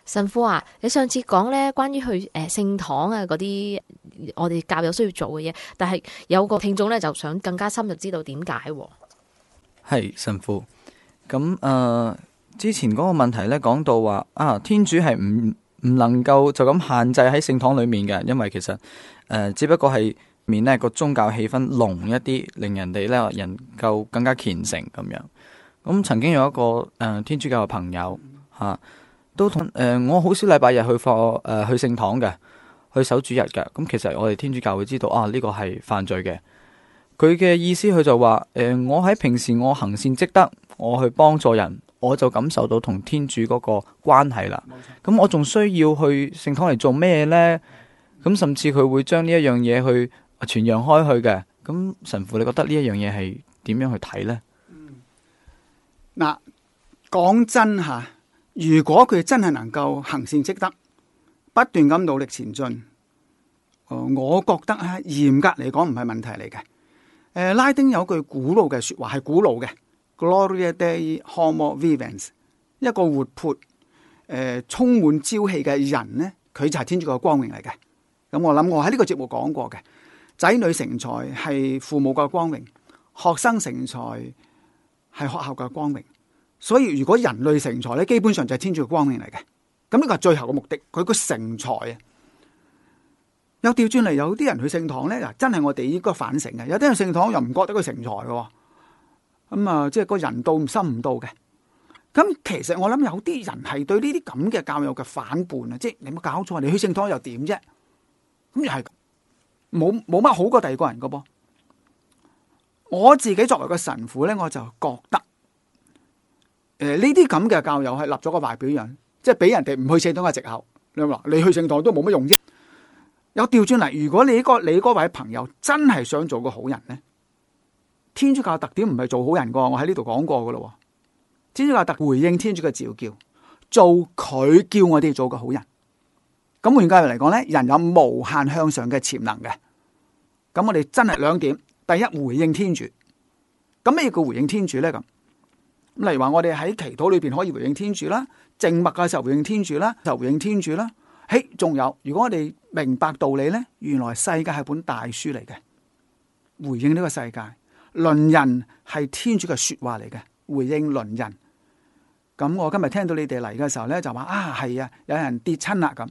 神父啊，你上次講咧關於去聖堂啊嗰啲，我哋教友需要做嘅嘢，但係有個聽眾咧就想更加深入知道點解。 係神父，咁之前嗰個問題咧講到話天主係唔能夠就咁限制喺聖堂裏面嘅，因為其實只不過係面呢個宗教氣氛濃一啲，令人哋咧人夠更加虔誠咁樣。咁曾經有一個天主教嘅朋友都同我好少禮拜日去聖堂嘅，去守主日嘅。咁其實我哋天主教會知道呢個係犯罪嘅。佢嘅意思佢就話我喺平時我行善積德，我去幫助人，我就感受到同天主嗰個關係啦。咁我仲需要去聖堂嚟做咩呢？咁甚至佢會將呢一樣嘢去傳揚開去嘅。咁神父，你覺得呢一樣嘢係點樣去睇呢？ 嗱，講真吓，如果佢真係能夠行善積德，不斷咁努力前進，我覺得嚴格嚟講唔係問題嚟嘅。拉丁有句古老嘅說話，係古老嘅 Gloria Dei Homo Vivens， 一個活潑充滿朝氣嘅人呢，佢就係天主嘅光榮嚟嘅。咁我諗我喺呢個節目講過嘅，仔女成才係父母嘅光榮，學生成才係學校嘅光榮。所以如果人類成才咧，基本上就係天主嘅光榮嚟嘅。咁呢個係最後嘅目的，佢個成才啊。有調轉嚟，有啲人去聖堂咧，嗱，真係我哋應該反省嘅。有啲人聖堂又唔覺得佢成才嘅，咁即係個人到心唔到嘅。咁其實我諗有啲人係對呢啲咁嘅教育嘅反叛啊，即係你冇搞錯，你去聖堂又點啫？咁又係冇乜好過第二個人嘅噃。我自己作為個神父咧，我就覺得呢啲咁嘅教友係立咗個壞表樣，即係俾人哋唔去聖堂嘅藉口。你話你去聖堂都冇乜用啫。有調轉嚟，如果你嗰位朋友真係想做個好人呢，天主教特點唔係做好人噶，我喺呢度講過噶咯。天主教特回應天主嘅召叫，做佢叫我哋做個好人。咁換句話嚟講呢，人有無限向上嘅潛能嘅。咁我哋真係兩點：第一，回應天主。咁咩叫回應天主呢？咁例如話我哋喺祈禱裏邊可以回應天主啦，靜默嘅時候回應天主啦，就回應天主啦。仲有，如果我哋明白道理呢，原來世界係本大書嚟嘅，回應呢個世界，鄰人係天主嘅說話嚟嘅，回應鄰人。咁我今日聽到你哋嚟嘅時候呢，就話係啊，有人跌親啦咁。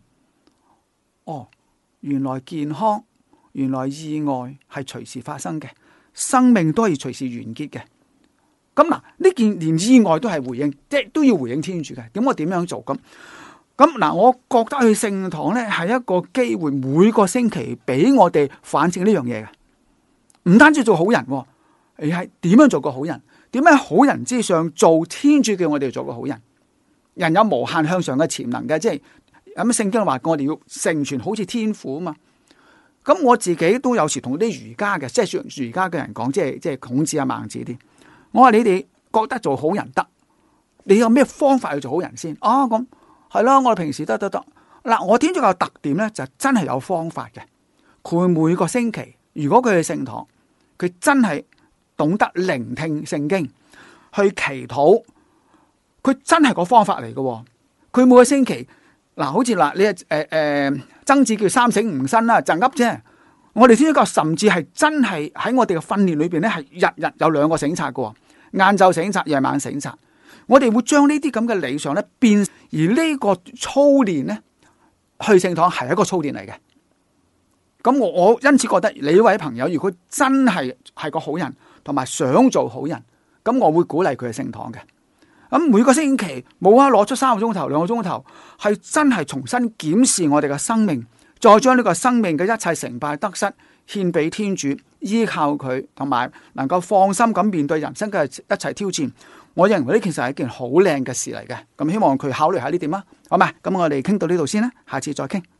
原來健康，原來意外係隨時發生嘅，生命都係隨時完結嘅。咁嗱，呢件連意外都係回應，即係都要回應天主嘅。咁我點樣做咁？咁嗱，我覺得去聖堂咧係一個機會，每個星期俾我哋反省呢樣嘢嘅，唔單止做好人，而係點樣做個好人？點樣喺好人之上做天主叫我哋做個好人？人有無限向上嘅潛能嘅，即係咁聖經話我哋要成全好似天父啊嘛。咁我自己都有時同啲儒家嘅，即係儒家嘅人講，即係孔子啊、孟子啲，我話你哋覺得做好人得，你有咩方法去做好人先？咁。係咯，我哋平時得嗱，我天主教特點咧就真係有方法嘅。佢每個星期，如果佢去聖堂，佢真係懂得聆聽聖經，去祈禱，佢真係個方法嚟嘅。佢每個星期好似你曾子叫三省吾身啦，就噏啫。我哋天主教甚至係真係喺我哋嘅訓練裏邊咧，係日日有2個省察嘅，晏晝省察，夜晚省察。我哋會將呢啲咁嘅理想咧變，而呢個操練咧，去聖堂係一個操練嚟嘅。咁我因此覺得你呢位朋友，如果真係個好人，同埋想做好人，咁我會鼓勵佢去聖堂嘅。咁每個星期冇攞出3個鐘頭、2個鐘頭，係真係重新檢視我哋嘅生命，再將呢個生命嘅一切成敗得失獻俾天主，依靠佢，同埋能夠放心咁面對人生嘅一切挑戰。我認為呢其實係一件好靚嘅事嚟嘅，咁希望佢考慮下呢點啊，好嘛？咁我哋傾到呢度先啦，下次再傾。